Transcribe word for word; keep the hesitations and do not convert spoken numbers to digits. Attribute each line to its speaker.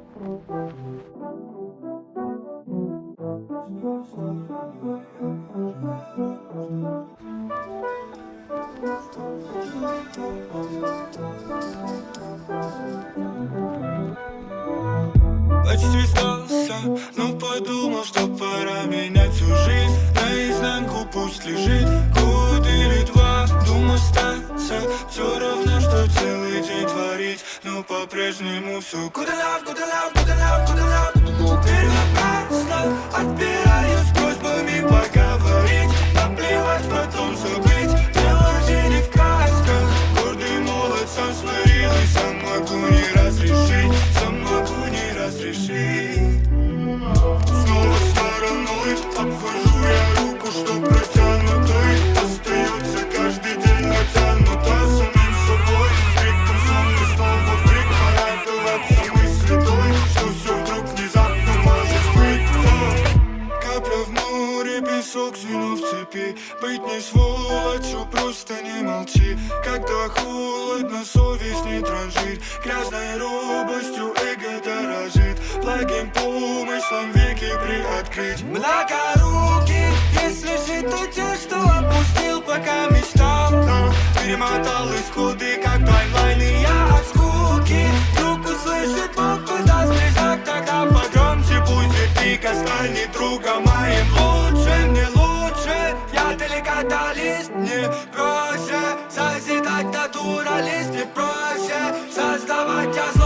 Speaker 1: Почти сдался, но подумал, что пора менять всю жизнь. Наизнанку пусть лежит год или два. Думаю остаться, все равно, что целый день творить. Но по-прежнему все good enough, good enough, good enough, good enough. Теперь напрасно отбираюсь просьбами поговорить. Наплевать, потом забыть. Дело же не в красках. Гордый молод сам сварил и сам могу не разрешить. Сам могу не разрешить. Снова стороной обхожу я руку, что протянутой. Остается каждый день натянута самим собой. С криком сонный снова в крик. Порадоваться мысли той, что все вдруг внезапно может сбыться. Капля в море, песок, звено в цепи. Быть не сволочью, просто не молчи. Когда холодно, совесть не дрожит. Грязной робостью эго дорожит. Благим помыслом веки приоткрыть. Многорукий, если жить, то те, что опустил, пока мечтал. Но перемотал исходы, как таймлайн, и я от скуки. Вдруг услышит Бог, подаст мне знак, тогда погромче будет крик. Станет другом моим. Лучше, мне лучше, я деликаталист. Мне проще созидать натуралист. Мне проще создавать я зло.